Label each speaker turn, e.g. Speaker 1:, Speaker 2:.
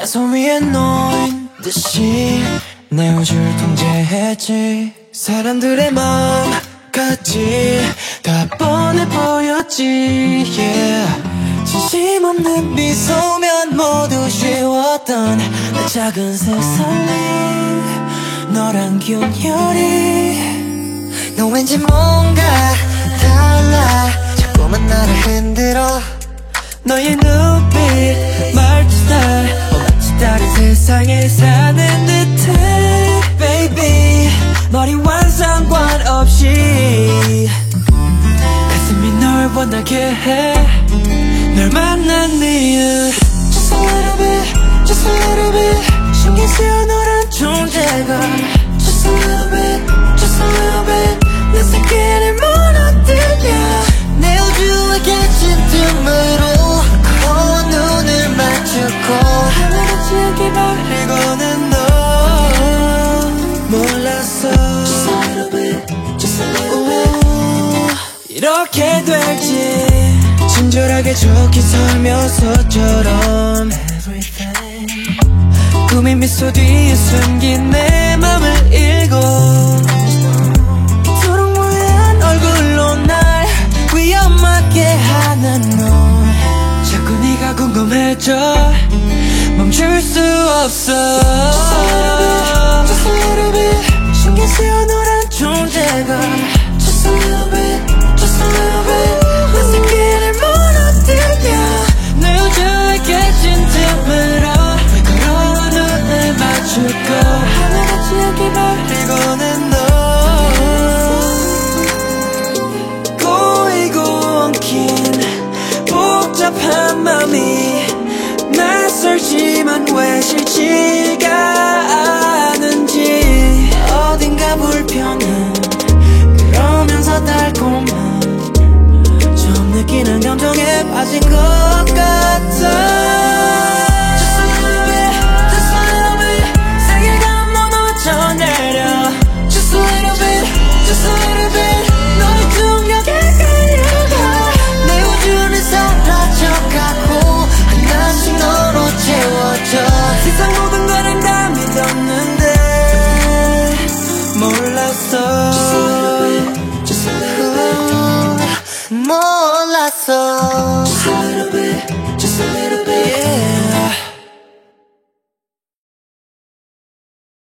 Speaker 1: 손 위에 놓인 듯이 내 우주를 통제했지. 사람들의 마음까지 다 뻔해 보였지. yeah. 진심 없는 미소면 모두 쉬웠던 내 작은 세상이 너란 균열이. 너 왠지 뭔가 달라. 자꾸만 나를 흔들어. 너의 눈빛 말투 스타일 마치 다른 세상에 사는 듯해 baby. 머리와 상관없이 가슴이 널 원하게 해. 널 만난 이유 Just a little bit, just a little bit 신경 쓰여 너란 존재가 Just a little bit, just a little bit 내 세계를 무너뜨려. 내 우주에 갇힌 틈으로 너와 눈을 맞추고 하나같이 여기 버리고는 너 몰랐어. Just a little bit, just a little bit 이렇게 될지 친절하게 좋게 살면서처럼 꿈의 미소 뒤에 숨긴 내 맘을 읽고 초록 모양 얼굴로 날 위험하게 하는 너. 자꾸 네가 궁금해져 멈출 수 없어. Just a little bit 신경 쓰여 너란 존재가 Just a little bit, just a little bit 내 세계를 무너뜨려. 내 우주에 갇힌 틈으로 걸어와 눈을 맞추고 하나같이 여기 버리고는 너 꼬이고 엉킨 복잡한 맘이 낯설지만 왜 싫지가 않은지 어딘가 불편한 그러면서 달콤한 처음 느끼는 감정에 빠진 것 같아. Just a little bit, just a little bit 세계가 무너져 내려 Just a little bit, just a little bit 너의 중력에 끌려가. 내 우주는 사라져가고 하나씩 너로 채워져. 세상 모든 거는 다 믿었는데 몰랐어. Just a little bit, just a little bit 몰랐어.